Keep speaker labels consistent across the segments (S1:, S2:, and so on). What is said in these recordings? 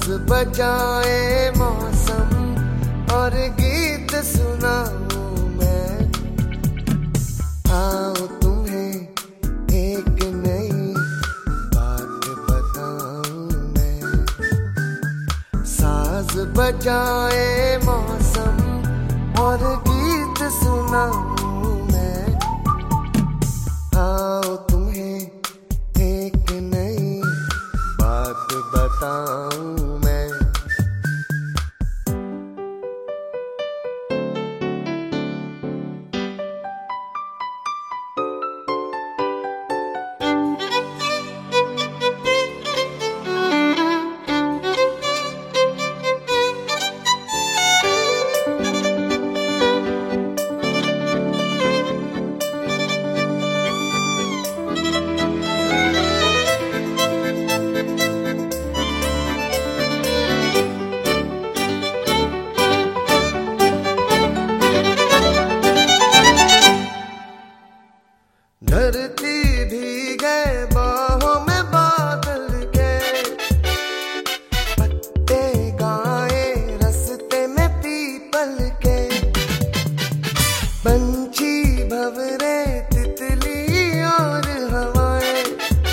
S1: बजाए मौसम और गीत सुनाऊं मैं। आओ तुम्हें एक नई बात बताऊं मैं। साज बजाए मौसम और गीत सुनाऊं मैं। आओ तुम्हें एक नई बात बताऊं मैं। धरती भीगे बाहों में बादल के, पत्ते गाए रस्ते में पीपल के। पंछी भंवरे तितली और हवाएं,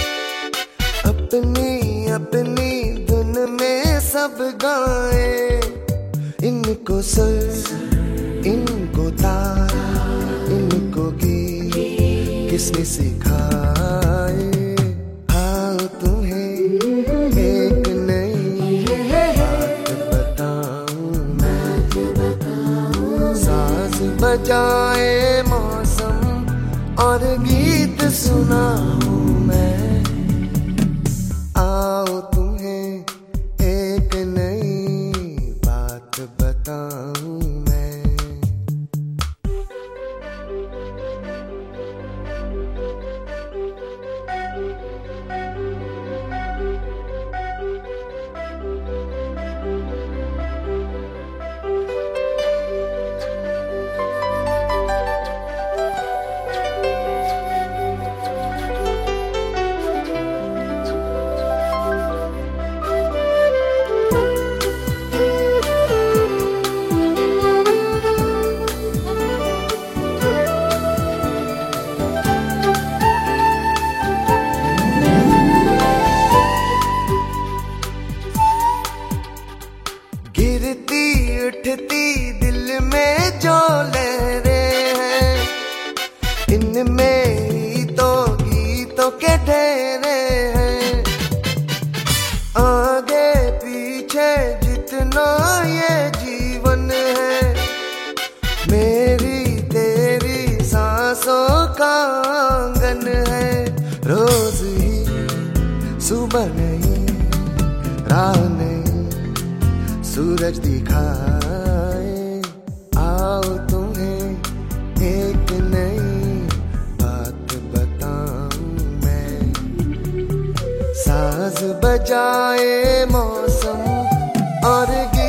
S1: अपनी अपनी धुन में सब गाए। इनको सुर, इनको तार, इनको गीत किसने सिखाए। हाँ तुम्हें एक नई बात बताऊं मैं। साज बजाए मौसम और गीत सुनाऊं मैं। आओ तुम्हें एक नई बात बताऊं मैं। गिरती उठती दिल में जो लहरें हैं, इनमें ही तो गीतों के ढेरे हैं। आगे पीछे जितना ये जीवन है, मेरी तेरी सांसों का आंगन है। रोज ही सुबह नहीं, राह नहीं, सूरज दिखाए। आओ तुम्हें एक नई बात बताऊं मैं। साज बजाए मौसम और